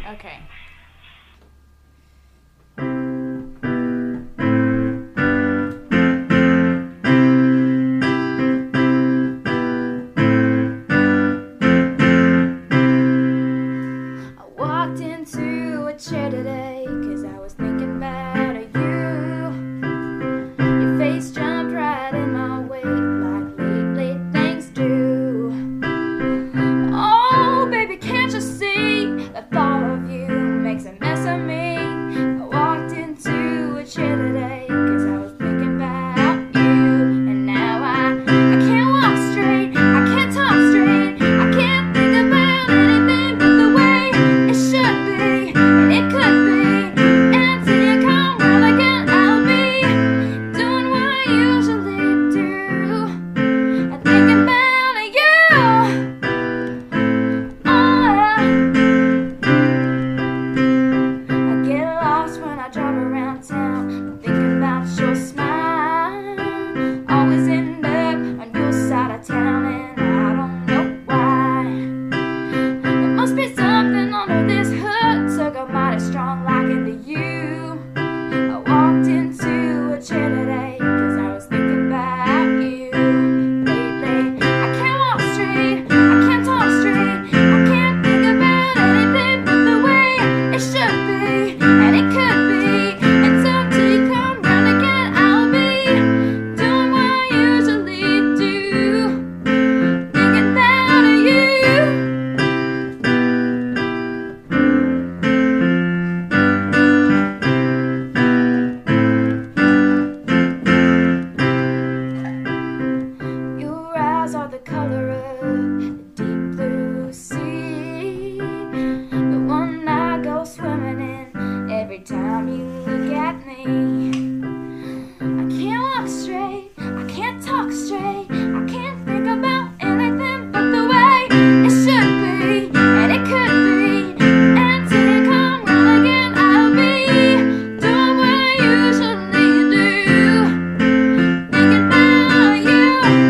Okay. I walked into a chair today 'cause I was thinking about you. Your face jumped right in my way like lately things do. Oh, baby, can't you see the thought of you makes a mess of me? I walked into a chair today 'cause I was thinking about you. And now I can't walk straight, I can't talk straight, I can't think about anything but the way it should be, and it could be. Until you come round again, I'll be doing what I usually do. I'm thinking about you. I get lost when I drive around town, thinking about your smile. Always end up on your side of town, and I don't know why. There must be something under this hood, took a mighty strong liking to you. I walked into a chair today 'cause I was thinking about you. Lately, I can't walk straight, I can't talk straight, I can't think about anything but the way it should be, and it could be. Until you come round again, I'll be doing what I usually do. Thinking about you. Your eyes are the color of the deep blue sea, the one I go swimming in every time you look at me. I can't walk straight, I can't talk straight, I can't think about anything but the way it should be, and it could be. Until you come round again, I'll be doing what I usually do. Thinking about you.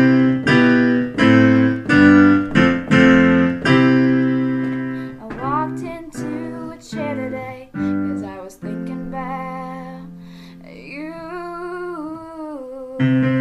I walked into a chair today 'cause I was thinking about you.